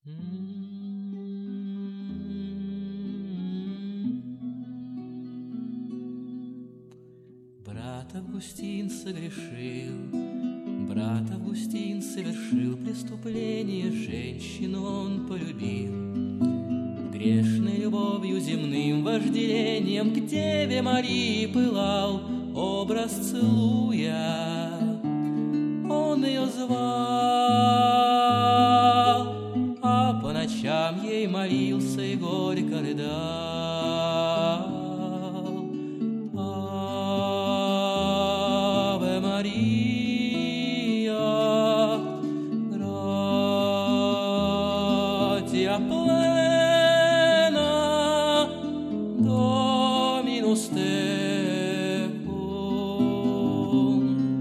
Брат Августин согрешил, брат Августин совершил преступление, женщину он полюбил. Грешной любовью земным вожделением к Деве Марии пылал, образ целуя, он ее звал, а по ночам ей молился и горько рыдал. Аве Мария, гратия plena, Dominus tecum,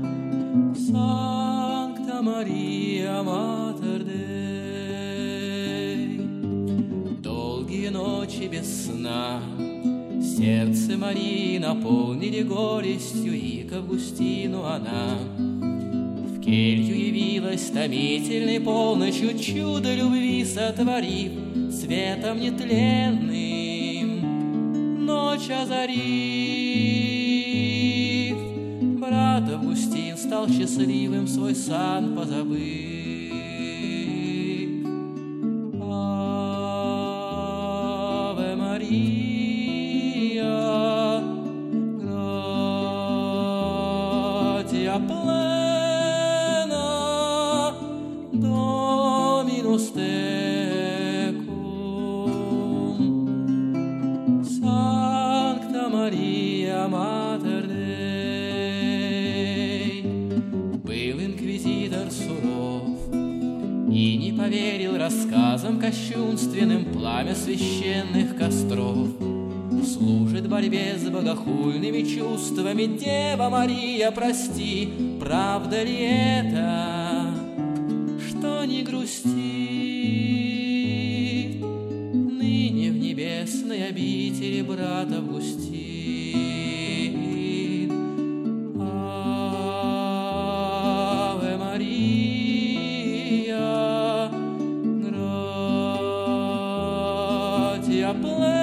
Sancta Maria Mater Dei. Долгие ночи без сна сердце Марии наполнили горестью, и к Августину она в келью явилась томительной полночью, чудо любви сотворив, светом нетленным ночь озарив. Брат Августин стал счастливым, свой сан позабыв. Аве Мария, гратия plena, Dominus tecum, Sancta Maria Mater Dei. Был инквизитор суров и не поверил рассказам кощунственным, пламя священных костров служит борьбе с богохульными чувствами. Дева Мария, прости, правда ли это, что не грустит ныне в небесной обители брат Августин? Аве Мария, гратия plena,